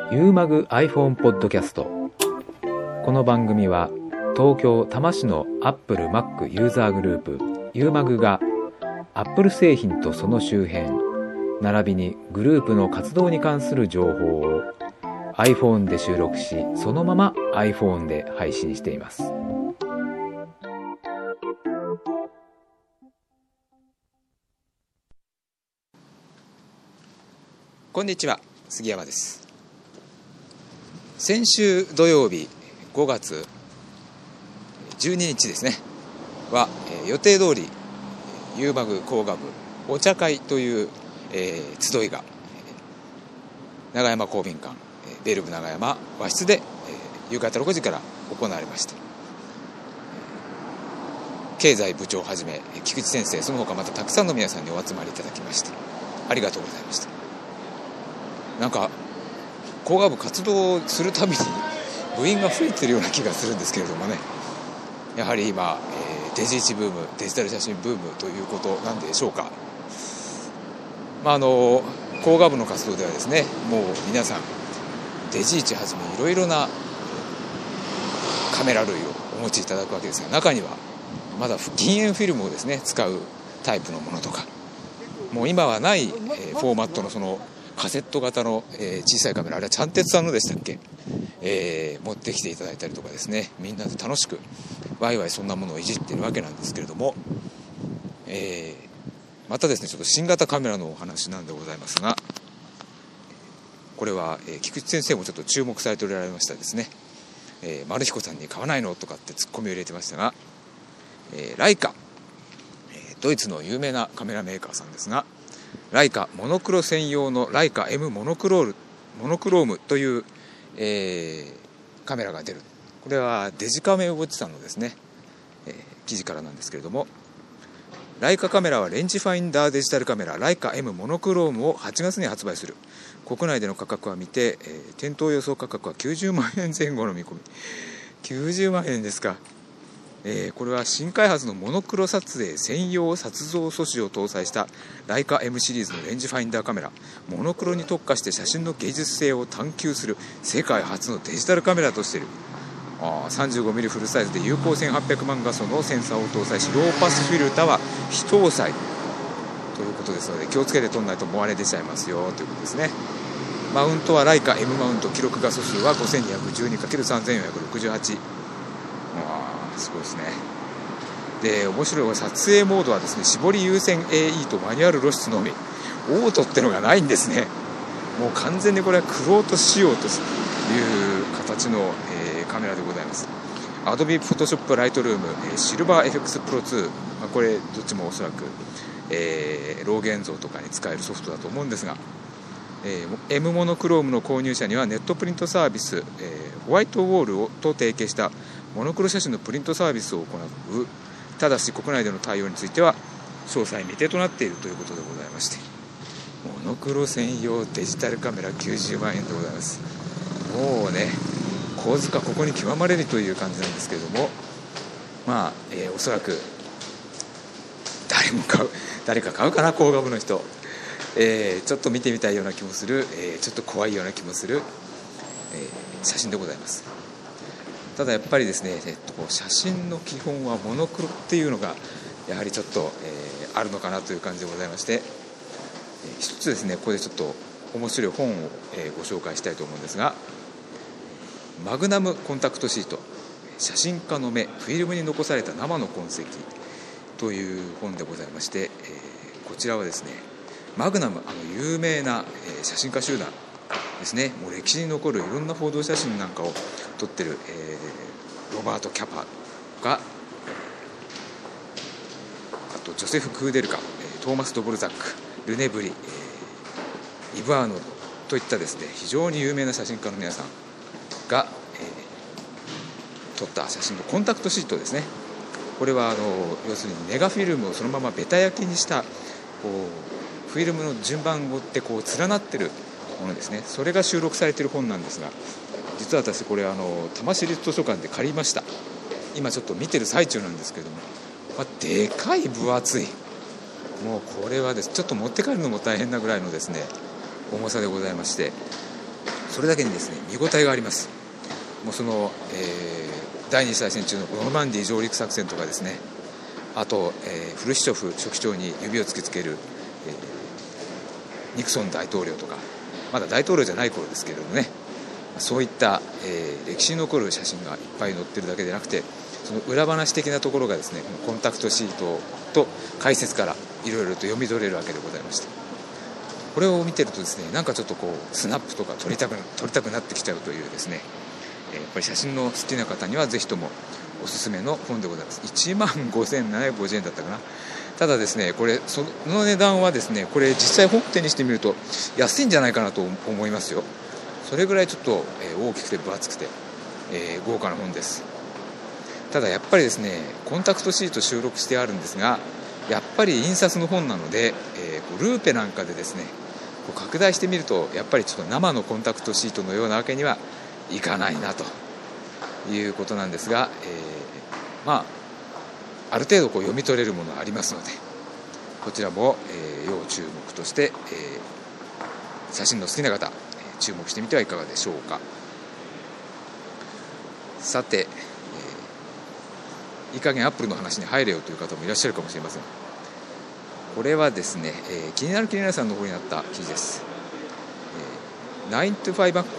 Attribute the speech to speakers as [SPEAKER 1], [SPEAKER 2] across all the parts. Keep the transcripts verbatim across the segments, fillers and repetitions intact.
[SPEAKER 1] ユーマグ iPhone ポッドキャスト。この番組は東京多摩市の Apple Mac ユーザーグループユーマグが Apple 製品とその周辺並びにグループの活動に関する情報を iPhone で収録し、そのまま iPhone で配信しています。
[SPEAKER 2] こんにちは、杉山です。先週土曜日ごがつじゅうににちですねは、えー、予定通りユーマグ工学部お茶会という、えー、集いが長山公民館ベルブ長山和室で、えー、夕方ろくじから行われました。経済部長をはじめ菊池先生、その他またたくさんの皆さんにお集まりいただきましてありがとうございました。なんか工学部活動するたびに部員が増えてるような気がするんですけれどもね、やはり今、えー、デジイチブーム、デジタル写真ブームということなんでしょうか。まあ、あの工学部の活動ではですね、もう皆さんデジイチはじめいろいろなカメラ類をお持ちいただくわけですが、中にはまだ禁煙フィルムをですね使うタイプのものとか、もう今はない、えー、フォーマットのそのカセット型の、えー、小さいカメラ、あれはチャンテツさんのでしたっけ、えー、持ってきていただいたりとかですね、みんなで楽しくワイワイそんなものをいじってるわけなんですけれども、えー、またですねちょっと新型カメラのお話なんでございますが、これは、えー、菊池先生もちょっと注目されておられましたですね、えー、丸彦さんに買わないのとかってツッコミを入れてましたが、えー、ライカ、えー、ドイツの有名なカメラメーカーさんですが、ライカモノクロ専用のライカ M モノクロールモノクロームという、えー、カメラが出る。これはデジカメウォッチさんのですね、えー、記事からなんですけれども、ライカカメラはレンジファインダーデジタルカメラライカ M モノクロームをはちがつに発売する。国内での価格は見て、えー、店頭予想価格はきゅうじゅうまんえんぜん後の見込み。きゅうじゅうまんえんですか。えー、これは新開発のモノクロ撮影専用撮像素子を搭載したライカ M シリーズのレンジファインダーカメラ。モノクロに特化して写真の芸術性を探求する世界初のデジタルカメラとしている。あ さんじゅうごミリ フルサイズで有効せんはっぴゃくまん画素のセンサーを搭載し、ローパスフィルターは非搭載ということですので、気をつけて撮んないとモアレ出ちゃいますよということですね。マウントはライカ M マウント、記録画素数は ごせんにひゃくじゅうにかけるさんぜんよんひゃくろくじゅうはち。すごいですね。で、面白い撮影モードはですね、絞り優先 エーイー とマニュアル露出のみ。オートってのがないんですね。もう完全にこれはクロート仕様という形の、えー、カメラでございます。 Adobe Photoshop Lightroom、えー、シルバー エフエックス Pro ツー、まあ、これどっちもおそらく、えー、ロー現像とかに使えるソフトだと思うんですが、えー、M モノクロームの購入者にはネットプリントサービス、えー、ホワイトウォールをと提携したモノクロ写真のプリントサービスを行う。ただし国内での対応については詳細未定となっているということでございまして、モノクロ専用デジタルカメラきゅうじゅうまんえんでございます。もうね、構図がここに極まれるという感じなんですけれども、まあ、えー、おそらく誰も買う誰か買うかな、工学部の人、えー、ちょっと見てみたいような気もする、えー、ちょっと怖いような気もする、えー、写真でございます。ただやっぱりですね、えっと、写真の基本はモノクロっていうのがやはりちょっと、えー、あるのかなという感じでございまして、えー、一つですねここでちょっと面白い本を、えー、ご紹介したいと思うんですが、マグナムコンタクトシート、写真家の目、フィルムに残された生の痕跡という本でございまして、えー、こちらはですねマグナム、あの有名な、えー、写真家集団ですね、もう歴史に残るいろんな報道写真なんかを撮ってる、えー、ロバート・キャパが、あとジョセフ・クーデルカ、トーマス・ドボルザック、ルネ・ブリ、えー、イブ・アーノルドといったですね非常に有名な写真家の皆さんが、えー、撮った写真のコンタクトシートですね。これはあの要するにネガフィルムをそのままベタ焼きにしたこうフィルムの順番を追ってこう連なってるものですね。それが収録されている本なんですが、実は私これあの多摩市立図書館で借りました。今ちょっと見てる最中なんですけども、まあ、でかい分厚い、もうこれはですちょっと持って帰るのも大変なぐらいのですね重さでございまして、 それだけにですね見応えがあります。もうその、えー、第二次大戦中のノルマンディー上陸作戦とかですね、あと、えー、フルシチョフ書記長に指を突きつける、えー、ニクソン大統領とか、まだ大統領じゃない頃ですけれどもね、そういった、えー、歴史に残る写真がいっぱい載ってるだけでなくて、その裏話的なところがですね、コンタクトシートと解説からいろいろと読み取れるわけでございまして、これを見てるとですね、なんかちょっとこうスナップとか撮りたく撮りたくなってきちゃうというですね、えー、やっぱり写真の好きな方にはぜひともおすすめの本でございます。いちまんごせんななひゃくごじゅうえんだったかな。ただですね、これその値段はですね、これ実際本手にしてみると安いんじゃないかなと思いますよ。それぐらいちょっと、えー、大きくて分厚くて、えー、豪華な本です。ただやっぱりですね、コンタクトシート収録してあるんですが、やっぱり印刷の本なので、えー、ルーペなんかでですねこう拡大してみると、やっぱりちょっと生のコンタクトシートのようなわけにはいかないなということなんですが、えー、まあある程度こう読み取れるものがありますので、こちらも、えー、要注目として、えー、写真の好きな方、えー、注目してみてはいかがでしょうか。さて、いい加減アップルの話に入れよという方もいらっしゃるかもしれません。これはですね、えー、気になる気になるさんの方になった記事です。えー、ナイントゥファイブ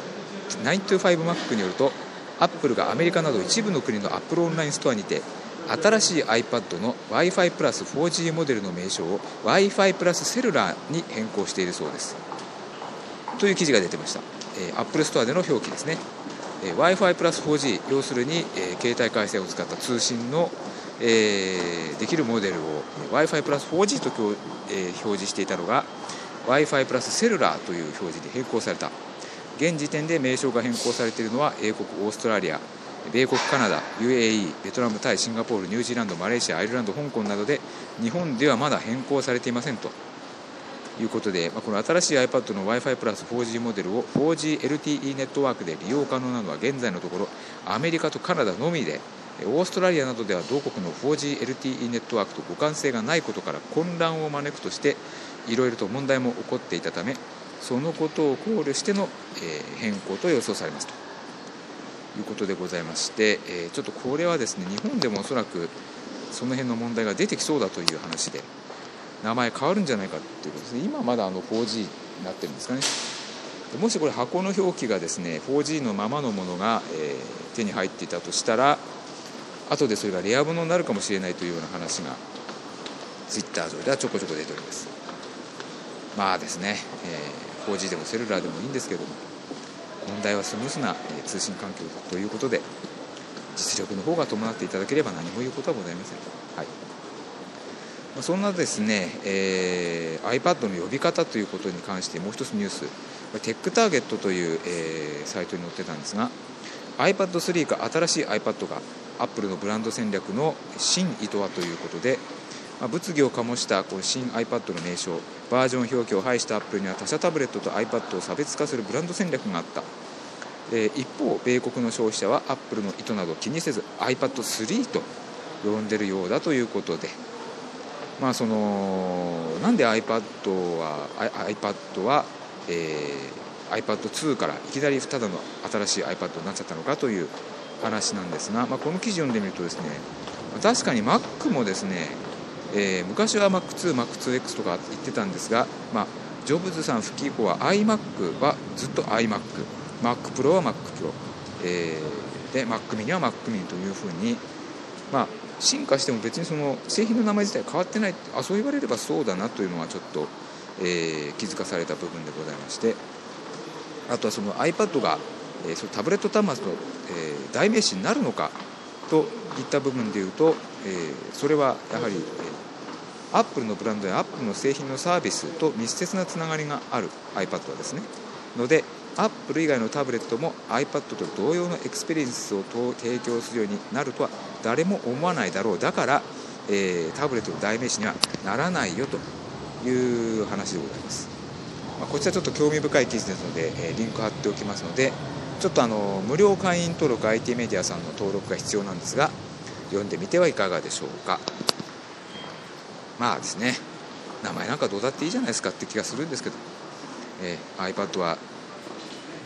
[SPEAKER 2] Mac によると、アップルがアメリカなど一部の国のアップルオンラインストアにて新しい iPad の Wi-Fi プラス フォージー モデルの名称を Wi-Fi プラスセルラーに変更しているそうですという記事が出てました。えー、アップルストアでの表記ですね。えー、Wi-Fi プラス フォージー、 要するに、えー、携帯回線を使った通信の、えー、できるモデルを Wi-Fi プラス フォージー と、えー、表示していたのが Wi-Fi プラスセルラーという表示に変更された。現時点で名称が変更されているのは英国、オーストラリア、米国、カナダ、ユーエーイー、ベトナム、タイ、シンガポール、ニュージーランド、マレーシア、アイルランド、香港などで、日本ではまだ変更されていませんということで、まあ、この新しい iPad の Wi-Fi プラス フォージー モデルを フォージーエルティーイー ネットワークで利用可能なのは現在のところアメリカとカナダのみで、オーストラリアなどでは同国の フォージーエルティーイー ネットワークと互換性がないことから混乱を招くとしていろいろと問題も起こっていたため、そのことを考慮しての、えー、変更と予想されますということでございまして、えー、ちょっとこれはですね、日本でもおそらくその辺の問題が出てきそうだという話で、名前変わるんじゃないかということですね。今まだあの フォージー になってるんですかね。もしこれ箱の表記がですね フォージー のままのものが、えー、手に入っていたとしたら、後でそれがレア物になるかもしれないというような話がツイッター上ではちょこちょこ出ております。まあですね、えー、フォージー でもセルラーでもいいんですけども、問題はスムースな、えー、通信環境ということで、実力の方が伴っていただければ何も言うことはございません。はい。そんなですね、えー、iPad の呼び方ということに関してもう一つニュース、テックターゲットという、えー、サイトに載ってたんですが、 アイパッドスリー か新しい iPad が Apple のブランド戦略の新意図はということで、まあ、物議を醸したこの新 iPad の名称、バージョン表記を排した Apple には他社タブレットと iPad を差別化するブランド戦略があった。えー、一方米国の消費者は Apple の意図など気にせず アイパッドスリー と呼んでるようだということで、まあ、そのなんで iPad は iPad は、えー、アイパッドツー からいきなりただの新しい iPad になっちゃったのかという話なんですが、まあ、この記事を読んでみるとですね、確かに Mac もですね、えー、昔は マックツー、マックツーエックス とか言ってたんですが、まあ、ジョブズさん復帰以降は iMac はずっと iMac、 Mac Pro は Mac Pro、えー、で Mac mini は Mac mini というふうに、まあ、進化しても別にその製品の名前自体変わってない、あ、そう言われればそうだなというのはちょっと、えー、気づかされた部分でございまして、あとはその iPad が、えー、そのタブレット端末の、えー、代名詞になるのかといった部分でいうと、えー、それはやはり、えー、Apple のブランドや Apple の製品のサービスと密接なつながりがある iPad はですね、のでApple 以外のタブレットも iPad と同様のエクスペリエンスを提供するようになるとは誰も思わないだろう。だから、えー、タブレットの代名詞にはならないよという話でございます。まあ、こちらちょっと興味深い記事ですので、えー、リンク貼っておきますので、ちょっとあの無料会員登録 アイティー メディアさんの登録が必要なんですが、読んでみてはいかがでしょうか。まあですね、名前なんかどうだっていいじゃないですかって気がするんですけど、えー、iPad は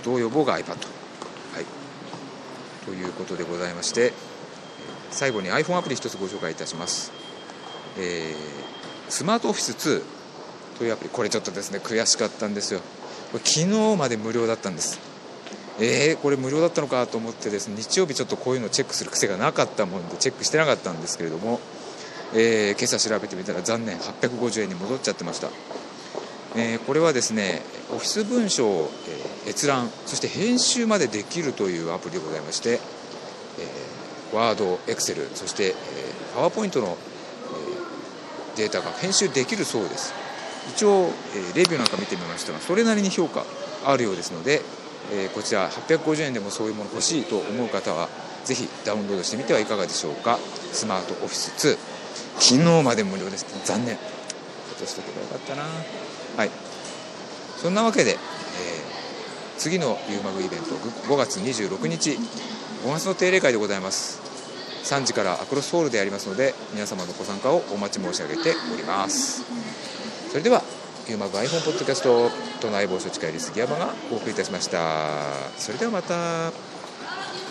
[SPEAKER 2] 動予防が iPad、はい、ということでございまして、最後に iPhone アプリ一つご紹介いたします。えー、スマートオフィスツーというアプリ、これちょっとですね悔しかったんですよ。これ昨日まで無料だったんです。えー、これ無料だったのかと思ってですね、日曜日ちょっとこういうのをチェックする癖がなかったもんでチェックしてなかったんですけれども、えー、今朝調べてみたら残念はっぴゃくごじゅうえんに戻っちゃってました。えー、これはですねオフィス文書を、えー、閲覧そして編集までできるというアプリでございまして、えー、ワード、エクセル、そして、えー、パワーポイントの、えー、データが編集できるそうです。一応、えー、レビューなんか見てみましたがそれなりに評価あるようですので、えー、こちらはっぴゃくごじゅうえんでもそういうもの欲しいと思う方はぜひダウンロードしてみてはいかがでしょうか。スマートオフィスツー、昨日まで無料です。残念、落としとけばよかったな。はい、そんなわけで、えー、次のユーマグイベントごがつにじゅうろくにちごがつの定例会でございます。さんじからアクロスホールでやりますので皆様のご参加をお待ち申し上げております。それではユーマグ iPhone ポッドキャスト都内某所近い杉山がお送りいたしました。それではまた。